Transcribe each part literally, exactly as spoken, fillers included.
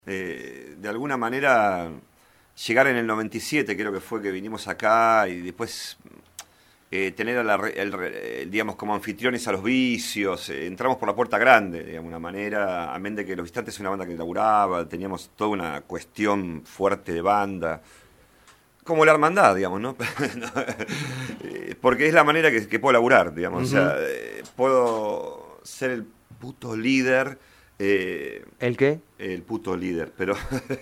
Eh, de alguna manera, llegar en el noventa y siete, creo que fue que vinimos acá, y después eh, tener a la, el, el, digamos, como anfitriones a los vicios, eh, entramos por la puerta grande, de alguna manera, amén de que Los Visitantes es una banda que laburaba, teníamos toda una cuestión fuerte de banda, como la hermandad, digamos, ¿no? Porque es la manera que, que puedo laburar, digamos, uh-huh. O sea, eh, puedo ser el puto líder. Eh, ¿El qué? El puto líder, pero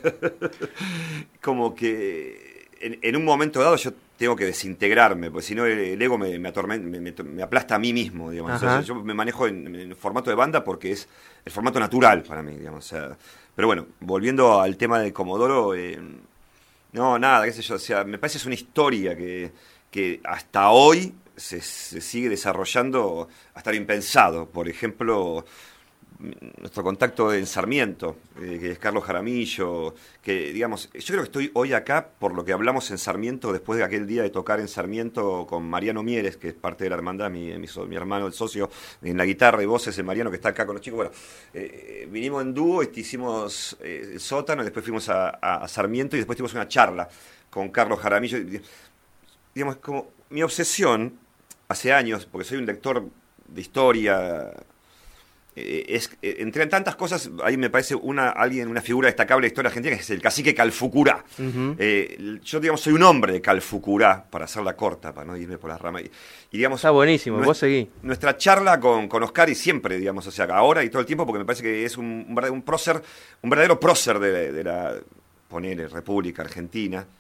como que en, en un momento dado yo tengo que desintegrarme, porque si no el, el ego me, me, atormenta, me, me, me aplasta a mí mismo, digamos. O sea, yo me manejo en, en formato de banda porque es el formato natural para mí, digamos. O sea, pero bueno, volviendo al tema de Comodoro, eh, no, nada, qué sé yo, o sea, me parece es una historia que, que hasta hoy se, se sigue desarrollando hasta lo impensado. Por ejemplo, nuestro contacto en Sarmiento, eh, que es Carlos Jaramillo, que digamos, yo creo que estoy hoy acá por lo que hablamos en Sarmiento después de aquel día de tocar en Sarmiento con Mariano Mieres, que es parte de la hermandad, mi, mi, mi hermano, el socio, en la guitarra y voces, el Mariano que está acá con los chicos. Bueno, eh, vinimos en dúo, este, hicimos eh, el sótano, y después fuimos a, a, a Sarmiento y después tuvimos una charla con Carlos Jaramillo. Y, digamos, como mi obsesión hace años, porque soy un lector de historia. Es, entre tantas cosas, ahí me parece una alguien una figura destacable de la historia argentina, que es el cacique Calfucurá. Uh-huh. Eh, yo, digamos, soy un hombre de Calfucurá, para hacerla corta, para no irme por las ramas. Y, y, digamos, está buenísimo, nuestra, vos seguí. Nuestra charla con, con Oscar, y siempre, digamos, o sea, ahora y todo el tiempo, porque me parece que es un, un, un prócer, un verdadero prócer de, de la, ponele, República Argentina.